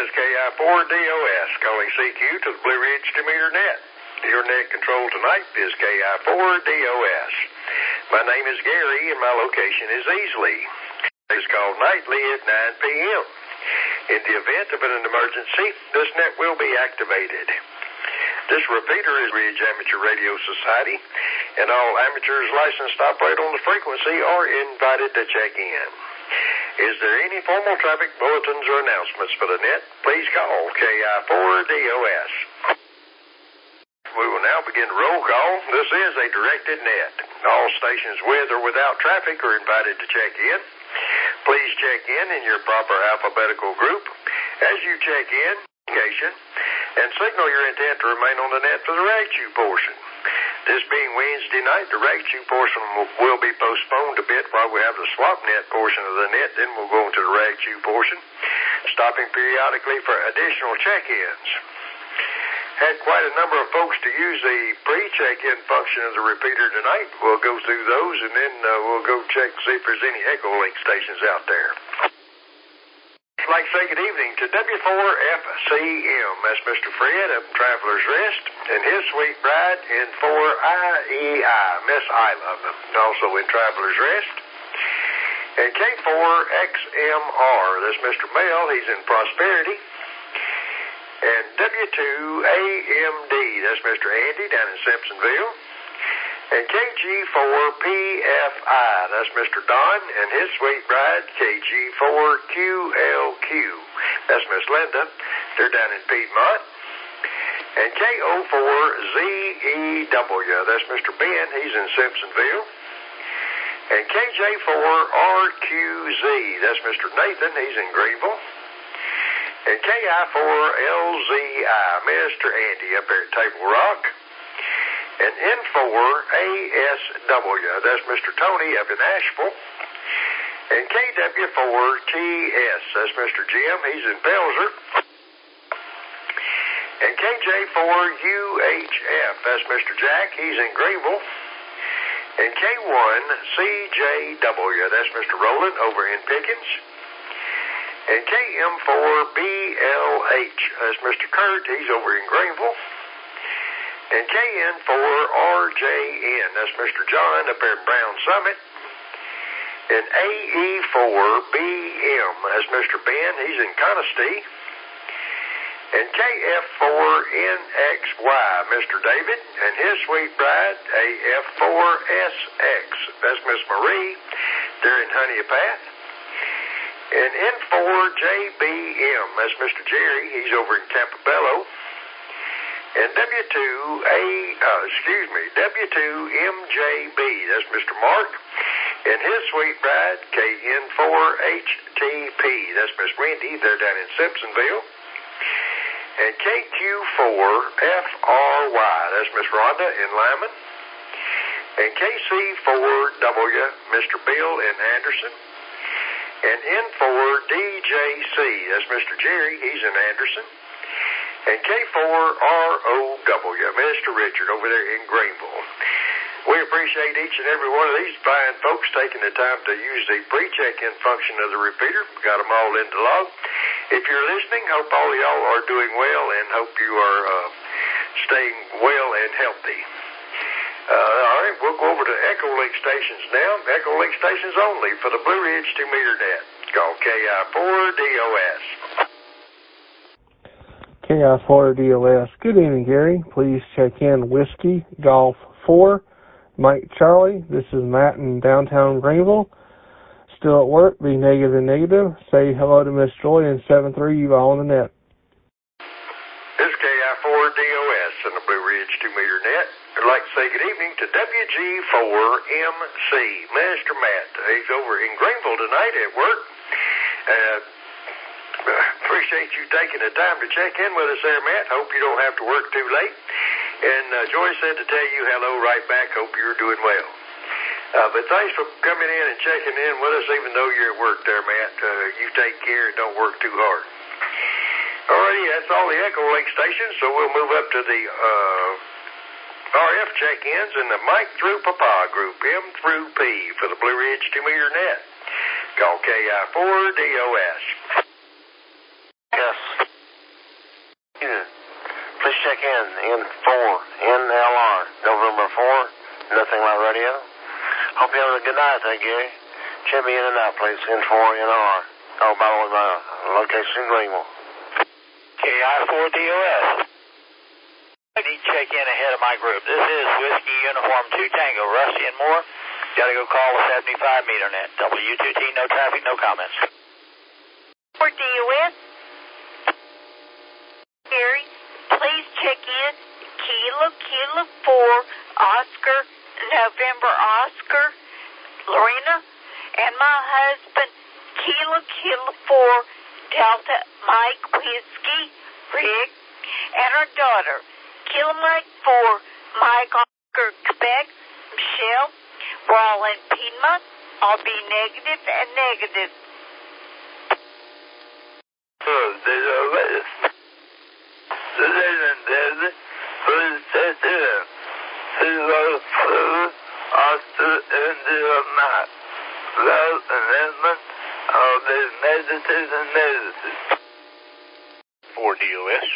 is KI4DOS, calling CQ to the Blue Ridge 2-meter net. Your net control tonight is KI4DOS. My name is Gary, and my location is Easley. It's called nightly at 9 p.m. In the event of an emergency, this net will be activated. This repeater is Ridge Amateur Radio Society, and all amateurs licensed to operate on the frequency are invited to check in. Is there any formal traffic bulletins or announcements for the net? Please call KI4DOS. We will now begin roll call. This is a directed net. All stations with or without traffic are invited to check in. Please check in your proper alphabetical group. As you check in, and signal your intent to remain on the net for the rag chew portion. This being Wednesday night, the rag chew portion will be postponed a bit while we have the swap net portion of the net. Then we'll go into the rag chew portion, stopping periodically for additional check-ins. Had quite a number of folks to use the pre-check-in function of the repeater tonight. We'll go through those, and then we'll go check to see if there's any Echo Link stations out there. I'd like to say good evening to W4FCM. That's Mr. Fred of Traveler's Rest, and his sweet bride in 4IEI, Miss Isla, also in Traveler's Rest. And K4XMR, that's Mr. Mel, he's in Prosperity. And W2AMD, that's Mr. Andy down in Simpsonville. And KG4PFI, that's Mr. Don, and his sweet bride, KG4QLQ, that's Miss Linda. They're down in Piedmont. And KO4ZEW, that's Mr. Ben, he's in Simpsonville. And KJ4RQZ, that's Mr. Nathan, he's in Greenville. And KI4LZI, Mr. Andy up there at Table Rock. And N4ASW, that's Mr. Tony up in Asheville. And KW4TS, that's Mr. Jim, he's in Belzer. And KJ4UHF, that's Mr. Jack, he's in Greenville. And K1CJW, that's Mr. Roland over in Pickens. And KM4BLH, that's Mr. Kurt, he's over in Greenville. And KN4RJN, that's Mr. John up there at Brown Summit. And AE4BM, that's Mr. Ben, he's in Conisty. And KF4NXY, Mr. David, and his sweet bride, AF4SX, that's Miss Marie, they're in Honeypath. And N4JBM, that's Mr. Jerry, he's over in Campobello. And W2MJB, that's Mr. Mark, and his sweet bride, KN4HTP, that's Miss Wendy, they're down in Simpsonville. And KQ4FRY, that's Miss Rhonda in Lyman. And KC4W, Mr. Bill in Anderson. And N4DJC, that's Mr. Jerry, he's in Anderson. And K4ROW, Mr. Richard over there in Greenville. We appreciate each and every one of these fine folks taking the time to use the pre-check-in function of the repeater. Got them all in the log. If you're listening, hope all of y'all are doing well and hope you are staying well and healthy. All right, we'll go over to Echo Link stations now. Echo Link stations only for the Blue Ridge 2-meter net. It's called KI4DOS. KI4DOS. Good evening, Gary. Please check in Whiskey Golf 4, Mike Charlie. This is Matt in downtown Greenville. Still at work, be negative and negative. Say hello to Miss Joy in 7-3, you all on the net. This is KI4DOS in the Blue Ridge 2-meter net. I'd like to say good evening to WG4MC, Mr. Matt. He's over in Greenville tonight at work. Appreciate you taking the time to check in with us there, Matt. Hope you don't have to work too late. And Joy said to tell you hello right back. Hope you're doing well. But thanks for coming in and checking in with us, even though you're at work there, Matt. You take care and don't work too hard. Alrighty, that's all the Echo Link stations, so we'll move up to the RF check-ins in the Mike through Papa group, M through P, for the Blue Ridge 2-meter net. Call KI4DOS. Yes. Please check in 4, NLR, November 4, Nothing Like Radio. Hope you have a good night there, Gary. Check me in and out, please, N4, NLR. Oh, by the way, my location in Greenville. KI4DOS. I need to check in ahead of my group. This is Whiskey Uniform 2 Tango, Rusty and Moore. Gotta go call the 75-meter net. W2T, no traffic, no comments. For DOS, Gary, please check in Kilo 4, Oscar, November Oscar, Lorena, and my husband, Kilo 4, Delta Mike Whiskey, Rick, and our daughter, Kilo Mike 4, Mike Oscar, Quebec, Michelle. We're all in Piedmont. I'll be negative and negative. For DOS,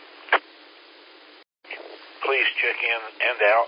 please check in and out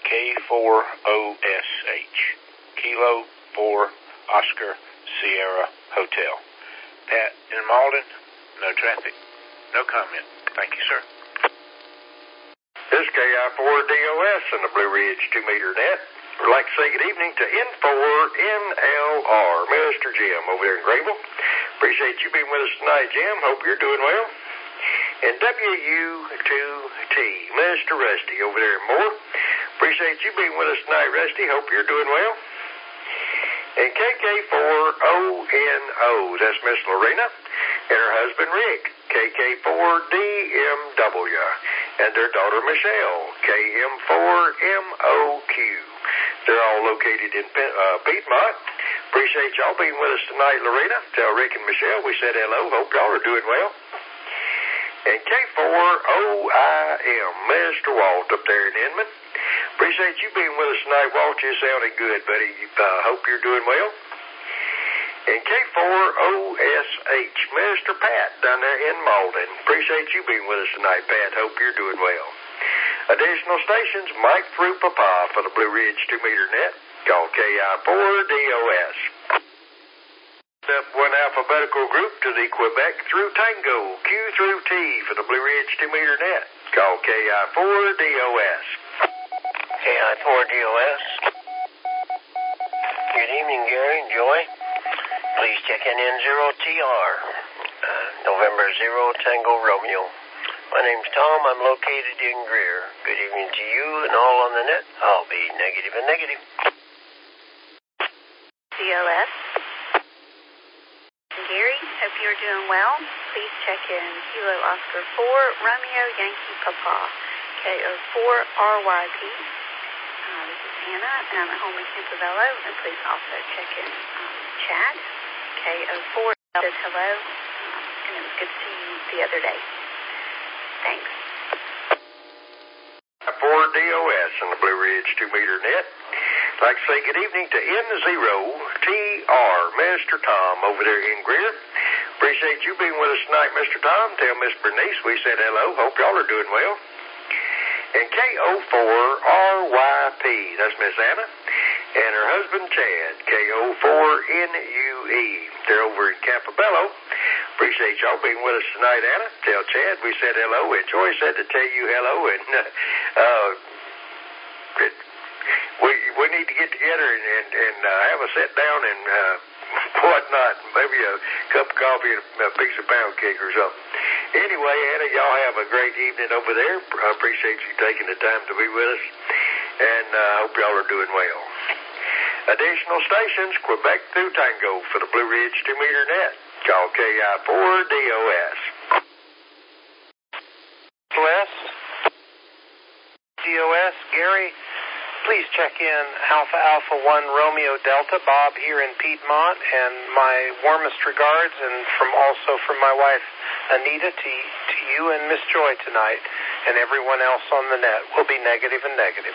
K4OSH, Kilo 4 Oscar Sierra Hotel. Pat in Malden, no traffic, no comment. Thank you, sir. This is KI4DOS and the Blue Ridge 2-meter net. We'd like to say good evening to N4NLR, Mr. Jim over there in Grable. Appreciate you being with us tonight, Jim. Hope you're doing well. And WU2T, Mr. Rusty over there in Moore. Appreciate you being with us tonight, Rusty. Hope you're doing well. And KK4ONO, that's Miss Lorena, and her husband Rick, KK4DMW, and their daughter Michelle, KM4MOQ. They're all located in Piedmont. Appreciate y'all being with us tonight, Lorena. Tell Rick and Michelle we said hello. Hope y'all are doing well. And K4OIM, Mr. Walt up there in Inman. Appreciate you being with us tonight, Walt. You're sounding good, buddy. Hope you're doing well. And K4OSH, Mr. Pat down there in Malden. Appreciate you being with us tonight, Pat. Hope you're doing well. Additional stations, Mike through Papa for the Blue Ridge 2-meter net. Call KI4DOS. Up one alphabetical group to the Quebec through Tango, Q through T for the Blue Ridge 2-meter net. Call KI4DOS. KI4DOS. Good evening, Gary and Joy. Please check in N0TR, November 0 Tango Romeo. My name's Tom. I'm located in Greer. Good evening to you and all on the net. I'll be negative and negative. DOS. Gary, hope you're doing well. Please check in Kilo Oscar 4, Romeo Yankee Papa, KO4RYP. This is Hannah, and I'm at home in Campobello. And please also check in Chad, KO4 says hello, and it was good to see you the other day. Thanks. 4DOS on the Blue Ridge 2-meter net. I'd like to say good evening to N0TR, Mr. Tom over there in Greer. Appreciate you being with us tonight, Mr. Tom. Tell Miss Bernice we said hello. Hope y'all are doing well. And KO4RYP, that's Miss Anna, and her husband Chad, KO4NUE. They're over in Campobello. Appreciate y'all being with us tonight, Anna. Tell Chad we said hello, and Joy said to tell you hello, and we need to get together and have a sit down and whatnot, maybe a cup of coffee and a piece of pound cake or something. Anyway, Anna, y'all have a great evening over there. I appreciate you taking the time to be with us, and hope y'all are doing well. Additional stations, Quebec through Tango for the Blue Ridge 2-meter net. Call KI4DOS. DOS, Gary, please check in Alpha 1 Romeo Delta, Bob here in Piedmont, and my warmest regards, and also from my wife Anita to you and Miss Joy tonight, and everyone else on the net. We'll be negative and negative.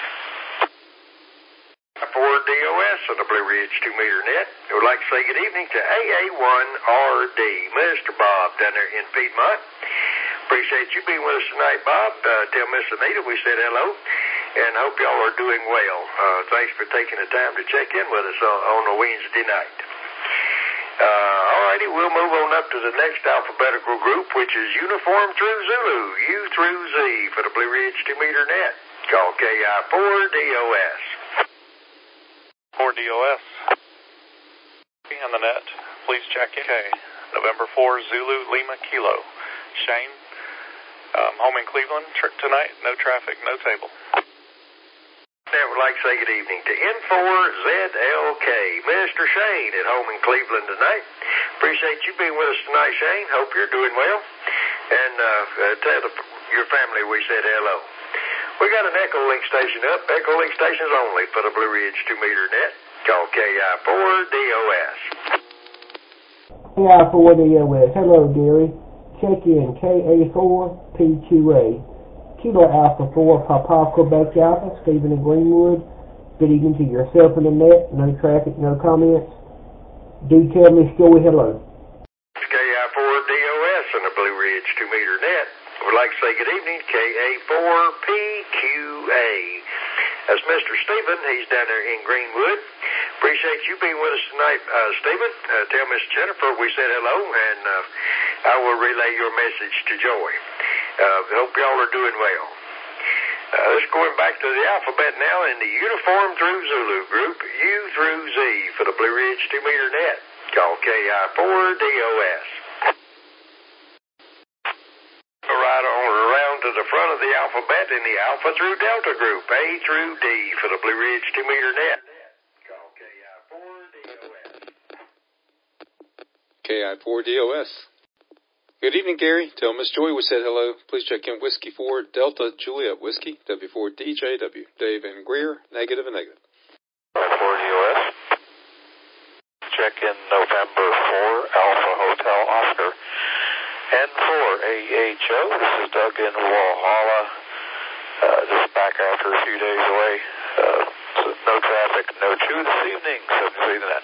4DOS on the Blue Ridge 2-meter net. I would like to say good evening to AA1RD, Mr. Bob down there in Piedmont. Appreciate you being with us tonight, Bob. Tell Miss Anita we said hello, and hope y'all are doing well. Thanks for taking the time to check in with us on a Wednesday night. All righty, we'll move on up to the next alphabetical group, which is Uniform through Zulu, U through Z for the Blue Ridge 2-meter net. Call KI4DOS. 4DOS. On the net, please check in. Okay. November 4, Zulu, Lima, Kilo. Shane, home in Cleveland tonight, no traffic, no table. I would like to say good evening to N4ZLK, Mr. Shane at home in Cleveland tonight. Appreciate you being with us tonight, Shane. Hope you're doing well. And tell your family we said hello. We got an Echo Link station up. Echo Link stations only for the Blue Ridge 2-meter net. Call KI4DOS. KI4DOS. Hello, Gary. Check in KA4PQA. Kilo Alpha 4 Papa Quebec Alpha, Stephen in Greenwood. Good evening to yourself in the net. No traffic, no comments. Do tell Miss Joy hello. It's KI4DOS on the Blue Ridge 2-meter net. I would like to say good evening, KA4PQA. That's Mr. Stephen. He's down there in Greenwood. Appreciate you being with us tonight, Stephen. Tell Miss Jennifer we said hello, and I will relay your message to Joy. Hope y'all are doing well. Let's going back to the alphabet now in the Uniform through Zulu group, U through Z for the Blue Ridge 2-meter net. Call KI4DOS. Right on around to the front of the alphabet in the Alpha through Delta group, A through D for the Blue Ridge 2-meter net. Call KI4DOS. KI4DOS. Good evening, Gary. Tell Miss Joy we said hello. Please check in Whiskey 4 Delta Juliet Whiskey, W4DJW. Dave and Greer, negative and negative. 4DOS. Check in November 4 Alpha Hotel Oscar. N4AHO. This is Doug in Walhalla. Just back after a few days away. So no traffic, no chew this evening. So see the net.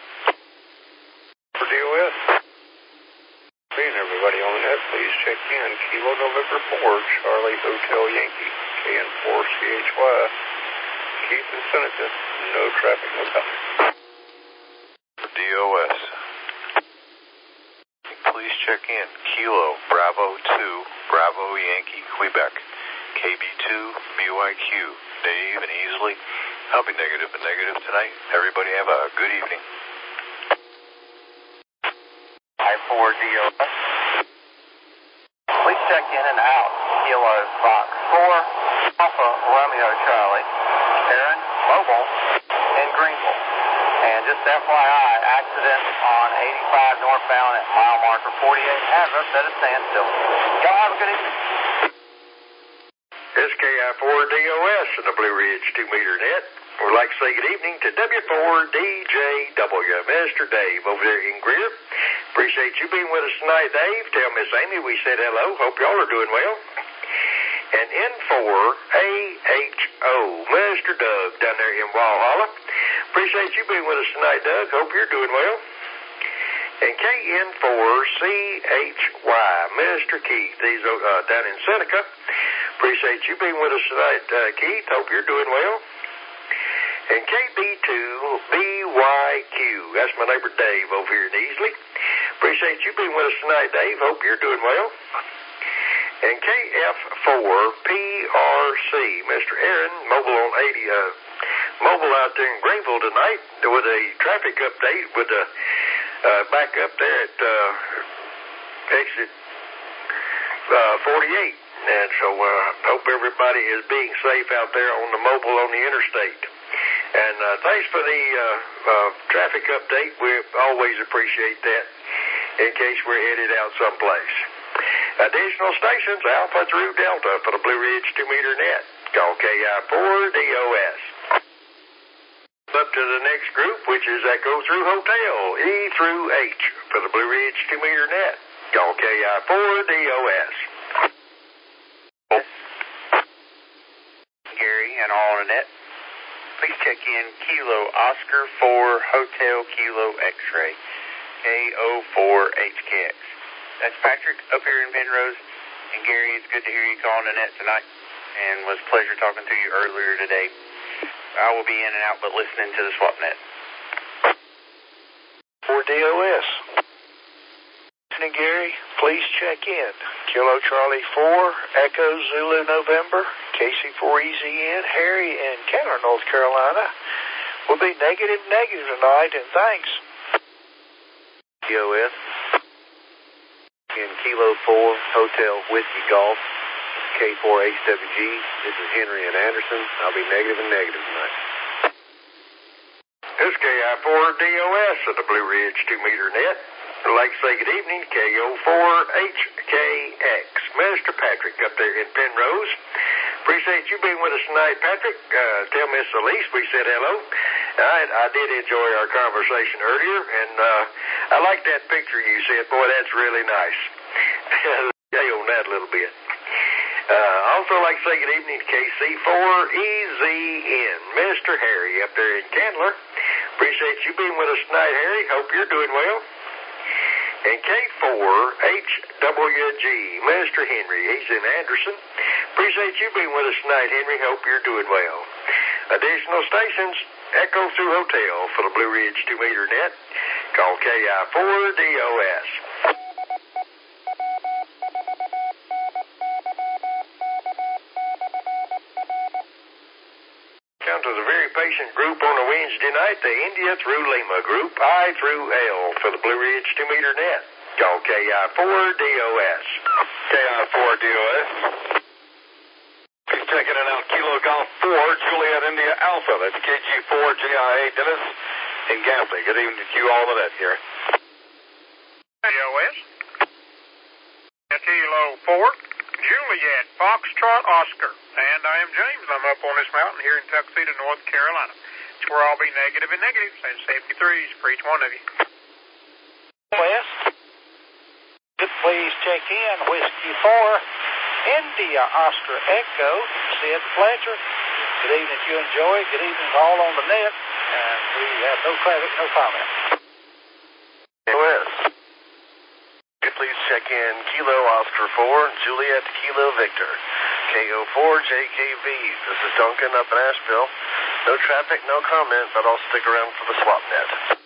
4DOS. Seeing everybody on the net, please check in. Kilo November 4, Charlie Hotel Yankee, KN4CHY, Keith and Seneca, no traffic, no comment. DOS. Please check in. Kilo Bravo 2, Bravo Yankee, Quebec, KB2, BYQ, Dave and Easley. I'll be negative and negative tonight. Everybody have a good evening. I4DOS. Please check in and out. Kilo Fox 4, Alpha Romeo Charlie, Aaron Mobile in Greenville. And just FYI, accident on 85 northbound at mile marker 48 has us at a standstill. Y'all have a good evening. SKI4DOS in the Blue Ridge 2-meter net. We'd like to say good evening to W4DJW, Mr. Dave over there in Greer. Appreciate you being with us tonight, Dave. Tell Miss Amy we said hello. Hope y'all are doing well. And N4AHO, Mr. Doug down there in Walhalla. Appreciate you being with us tonight, Doug. Hope you're doing well. And KN4CHY, Mr. Keith. He's down in Seneca. Appreciate you being with us tonight, Keith. Hope you're doing well. And KB2BYQ, that's my neighbor Dave over here in Easley. Appreciate you being with us tonight, Dave. Hope you're doing well. And KF4PRC, Mr. Aaron, mobile on 80, mobile out there in Greenville tonight with a traffic update with the back up there at exit 48. And so hope everybody is being safe out there on the mobile on the interstate. And thanks for the traffic update. We always appreciate that in case we're headed out someplace. Additional stations, Alpha through Delta for the Blue Ridge 2-meter net. Call KI4DOS. Up to the next group, which is Echo through Hotel, E through H for the Blue Ridge 2-meter net. Call KI4DOS. Gary and all on the net. Please check in Kilo Oscar 4 Hotel Kilo X-Ray, KO4HKX. That's Patrick up here in Penrose. And Gary, it's good to hear you calling the net tonight, and it was a pleasure talking to you earlier today. I will be in and out, but listening to the swap net. For DOS. Listening, Gary, please check in. Kilo Charlie 4, Echo Zulu November, KC4EZN, Harry in Kenner, North Carolina. Will be negative tonight, and thanks. DOS. In Kilo 4, Hotel Whiskey Golf, K4HWG. This is Henry and Anderson. I'll be negative tonight. This is KI4DOS of the Blue Ridge 2-meter net. I'd like to say good evening, KO4HKX. Mr. Patrick up there in Penrose. Appreciate you being with us tonight, Patrick. Tell Miss Elise we said hello. I did enjoy our conversation earlier, and I like that picture you said. Boy, that's really nice. Stay on that a little bit. Also like to say good evening to KC4EZN, Mr. Harry up there in Candler. Appreciate you being with us tonight, Harry. Hope you're doing well. And K4HWG, Mr. Henry, he's in Anderson. Appreciate you being with us tonight, Henry. Hope you're doing well. Additional stations, Echo through Hotel for the Blue Ridge 2-meter net. Call KI4DOS. Come to the very patient group on a Wednesday night, the India through Lima group, I through L for the Blue Ridge 2-meter net. Call KI4DOS. KI4DOS. He's checking it out. Kilo Golf 4, Juliet India Alpha. That's KG4 JIA Dennis in Gaffney. Good evening to you all of that here. DOS. Kilo 4, Juliet Foxtrot Oscar. And I am James. I'm up on this mountain here in Tuxedo, North Carolina. It's where I'll be negative and negatives and safety threes for each one of you. West. Please check in. Whiskey 4, India Oscar Echo, Sid Fletcher. Good evening to you and Joey. Good evening to all on the net. And we have no traffic, no comment. West. Please check in Kilo Oscar 4, Juliet Kilo Victor. KO4JKV. This is Duncan up in Asheville. No traffic, no comment, but I'll stick around for the swap net.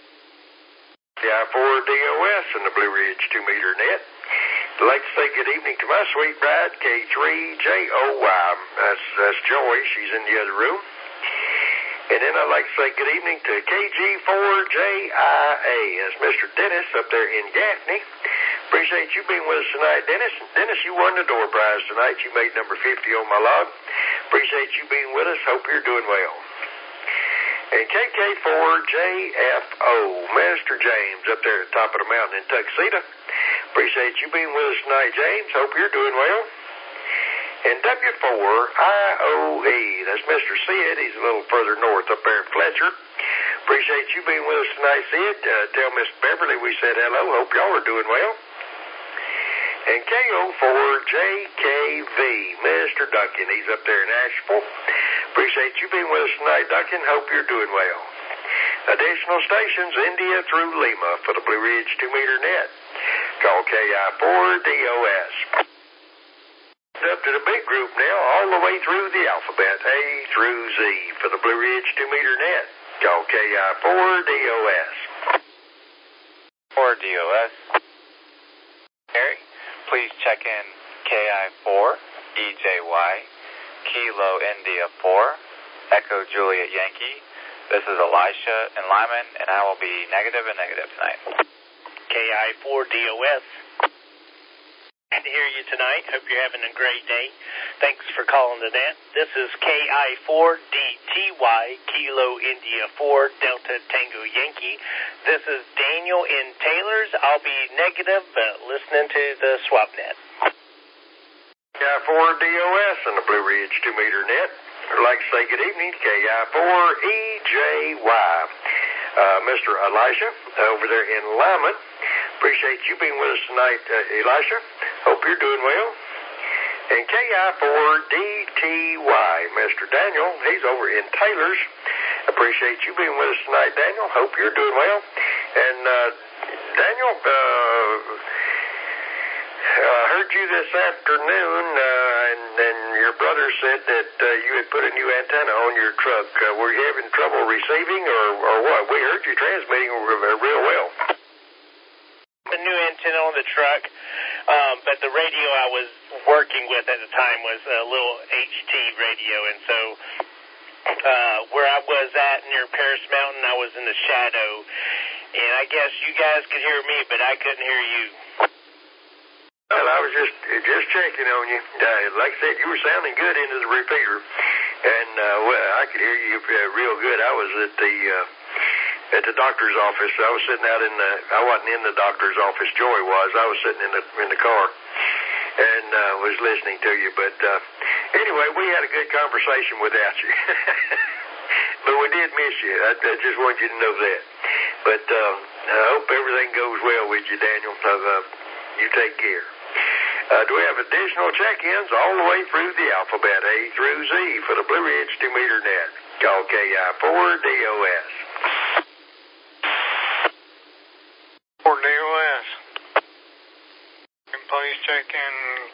KI4DOS in the Blue Ridge 2-meter net. I'd like to say good evening to my sweet bride, K3JOY. That's Joy. She's in the other room. And then I'd like to say good evening to KG4JIA. That's Mr. Dennis up there in Gaffney. Appreciate you being with us tonight, Dennis. Dennis, you won the door prize tonight. You made number 50 on my log. Appreciate you being with us. Hope you're doing well. And KK4JFO, Mr. James up there at the top of the mountain in Tuxedo. Appreciate you being with us tonight, James. Hope you're doing well. And W4IOE, that's Mr. Sid. He's a little further north up there in Fletcher. Appreciate you being with us tonight, Sid. Tell Miss Beverly we said hello. Hope y'all are doing well. And KO4JKV, Mr. Duncan. He's up there in Asheville. Appreciate you being with us tonight, Duncan. Hope you're doing well. Additional stations, India through Lima for the Blue Ridge 2-meter net. Call KI4DOS. Up to the big group now, all the way through the alphabet, A through Z for the Blue Ridge 2-meter net. Call KI4DOS. 4DOS. Harry, please check in KI4, EJY, Kilo India 4, Echo Juliet Yankee. This is Elisha in Lyman, and I will be negative tonight. KI4DOS. Glad to hear you tonight. Hope you're having a great day. Thanks for calling the net. This is KI4DTY, Kilo India 4, Delta Tango Yankee. This is Daniel in Taylor's. I'll be negative, but listening to the swap net. KI4DOS in the Blue Ridge 2-meter net. I'd like to say good evening to KI4EJY. Mr. Elisha over there in Lyman. Appreciate you being with us tonight, Elisha. Hope you're doing well. And KI4DTY, Mr. Daniel, he's over in Taylor's. Appreciate you being with us tonight, Daniel. Hope you're doing well. And Daniel, I heard you this afternoon, and your brother said that you had put a new antenna on your truck. Were you having trouble receiving, or what? We heard you transmitting real well. The new antenna on the truck, but the radio I was working with at the time was a little HT radio, and so where I was at near Paris Mountain, I was in the shadow, and I guess you guys could hear me, but I couldn't hear you. Well, I was just checking on you. Like I said, you were sounding good into the repeater, and I could hear you real good. I was at the doctor's office. I was sitting out I wasn't in the doctor's office. Joy was. I was sitting in the car and was listening to you. But anyway, we had a good conversation without you. But we did miss you. I just want you to know that. But I hope everything goes well with you, Daniel. You take care. Do we have additional check-ins all the way through the alphabet, A through Z, for the Blue Ridge 2-meter net? Call KI4DOS. 4DOS. And please check in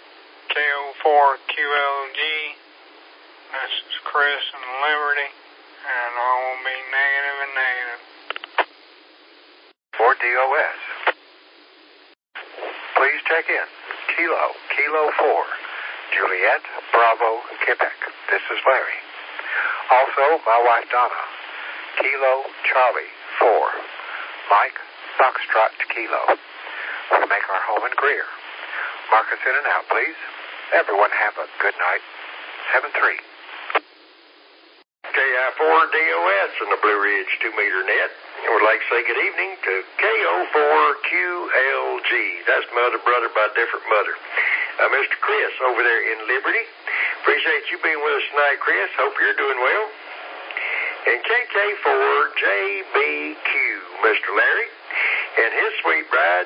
KO4QLG. This is Chris and Liberty, and I will be negative and negative. 4DOS. Please check in. Kilo 4, Juliet, Bravo, Quebec. This is Larry. Also, my wife Donna, Kilo, Charlie, 4, Mike, Foxtrot, Kilo. We make our home in Greer. Mark us in and out, please. Everyone have a good night. 7-3. KI4DOS in the Blue Ridge 2-meter net. I would like to say good evening to KO4QLG. That's mother, brother by different mother. Mr. Chris over there in Liberty. Appreciate you being with us tonight, Chris. Hope you're doing well. And KK4JBQ, Mr. Larry, and his sweet bride,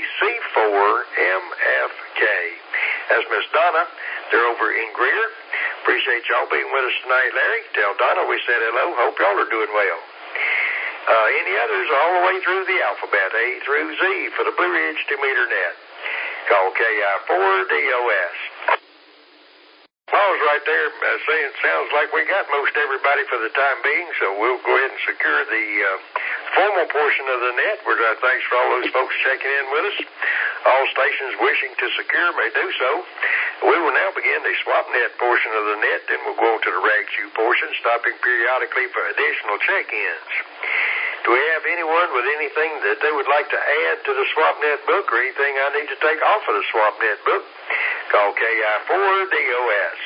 KC4MFK. That's Miss Donna. They're over in Greer. Appreciate y'all being with us tonight, Larry. Tell Donna we said hello. Hope y'all are doing well. Any others all the way through the alphabet, A through Z, for the Blue Ridge 2-meter net? Call KI4DOS. Paul's right there saying it sounds like we got most everybody for the time being, so we'll go ahead and secure the formal portion of the net. Thanks for all those folks checking in with us. All stations wishing to secure may do so. We will now begin the swap net portion of the net, then we'll go to the rag chew portion, stopping periodically for additional check-ins. Do we have anyone with anything that they would like to add to the SwapNet book or anything I need to take off of the SwapNet book? Call KI4DOS.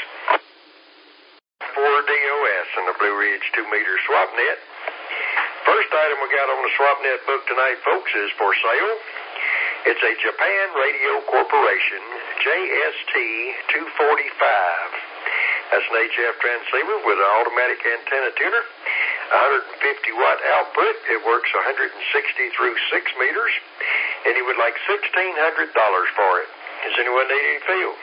4DOS in the Blue Ridge 2-meter SwapNet. First item we got on the SwapNet book tonight, folks, is for sale. It's a Japan Radio Corporation JST-245. That's an HF transceiver with an automatic antenna tuner. 150-watt output. It works 160 through 6 meters, and he would like $1,600 for it. Does anyone need any fields?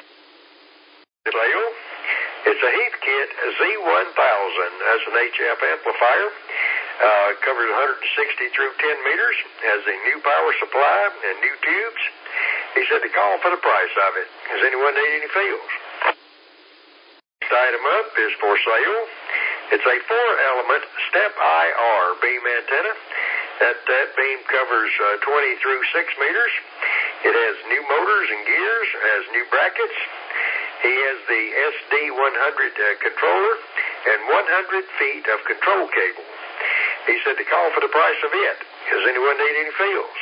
It's a Heathkit Z1000. That's an HF amplifier. Covers 160 through 10 meters. Has a new power supply and new tubes. He said to call for the price of it. Does anyone need any fields? Next item up is for sale. It's a 4-element step IR beam antenna. That beam covers 20 through 6 meters. It has new motors and gears, has new brackets. He has the SD100 controller and 100 feet of control cable. He said to call for the price of it. Does anyone need any fields?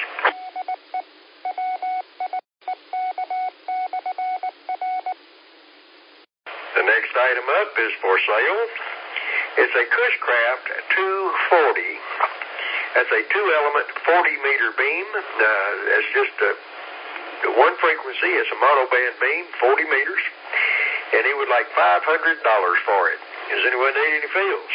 The next item up is for sale. It's a Cushcraft 240. That's a 2-element 40-meter beam. That's just one frequency. It's a monoband beam, 40 meters. And he would like $500 for it. Does anyone need any fields?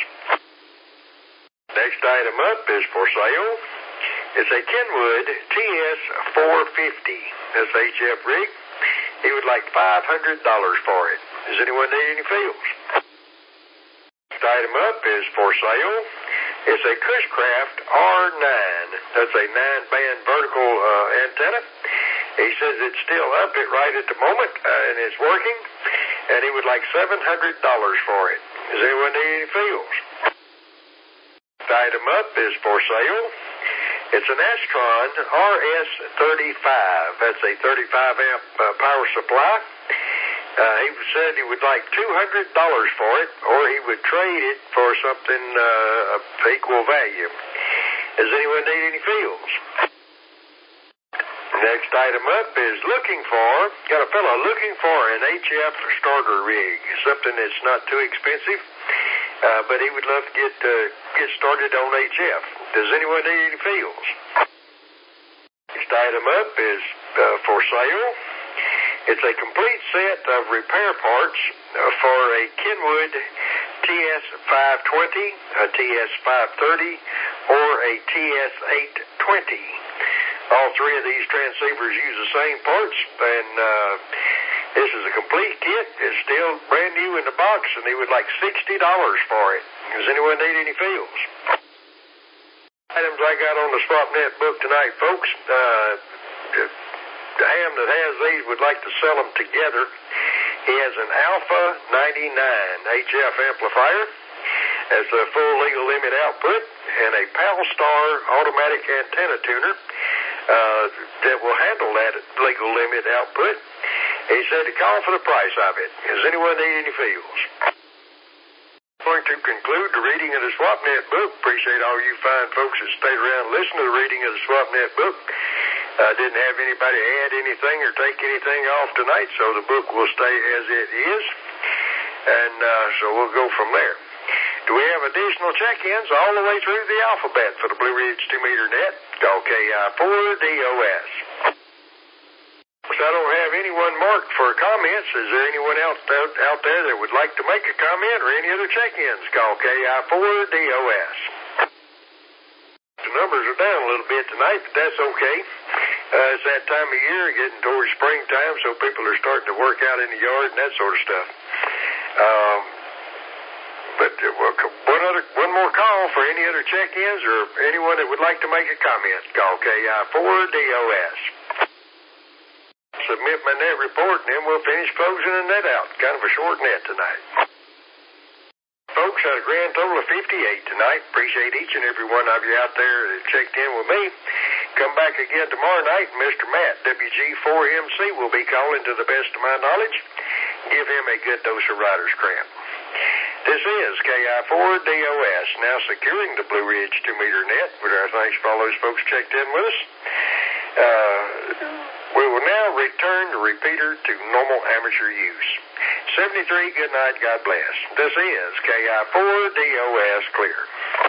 Next item up is for sale. It's a Kenwood TS450. That's HF rig. He would like $500 for it. Does anyone need any fields? Next item up is for sale. It's a Cushcraft R9. That's a 9-band vertical antenna. He says it's still up right at the moment, and it's working, and he would like $700 for it. Does anyone need any fuels? The item up is for sale. It's an Astron RS-35. That's a 35-amp power supply. He said he would like $200 for it, or he would trade it for something of equal value. Does anyone need any fuels? Next item up is got a fellow looking for an HF starter rig, something that's not too expensive, but he would love to get started on HF. Does anyone need any fuels? Next item up is for sale. It's a complete set of repair parts for a Kenwood TS520, a TS530, or a TS820. All three of these transceivers use the same parts, and this is a complete kit. It's still brand new in the box, and he would like $60 for it. Does anyone need any fuels? Items I got on the SwapNet book tonight, folks. The ham that has these would like to sell them together. He has an Alpha 99 HF amplifier. Has a full legal limit output and a Palstar automatic antenna tuner that will handle that legal limit output. He said to call for the price of it. Does anyone need any fuels? I'm going to conclude the reading of the SwapNet book. Appreciate all you fine folks that stayed around and listened to the reading of the SwapNet book. Didn't have anybody add anything or take anything off tonight, so the book will stay as it is. And so we'll go from there. Do we have additional check-ins all the way through the alphabet for the Blue Ridge 2-meter net? Call KI4DOS. I don't have anyone marked for comments. Is there anyone else out there that would like to make a comment or any other check-ins? Call KI4DOS. The numbers are down a little bit tonight, but that's okay. It's that time of year, getting towards springtime, so people are starting to work out in the yard and that sort of stuff. But one more call for any other check-ins or anyone that would like to make a comment. Call KI4DOS. Submit my net report, and then we'll finish closing the net out. Kind of a short net tonight. Folks, had a grand total of 58 tonight. Appreciate each and every one of you out there that checked in with me. Come back again tomorrow night, and Mr. Matt, WG4MC, will be calling to the best of my knowledge. Give him a good dose of writer's cramp. This is KI4DOS, now securing the Blue Ridge 2-meter net. With our thanks for all those folks checked in with us. We will now return the repeater to normal amateur use. 73, good night, God bless. This is KI4DOS Clear.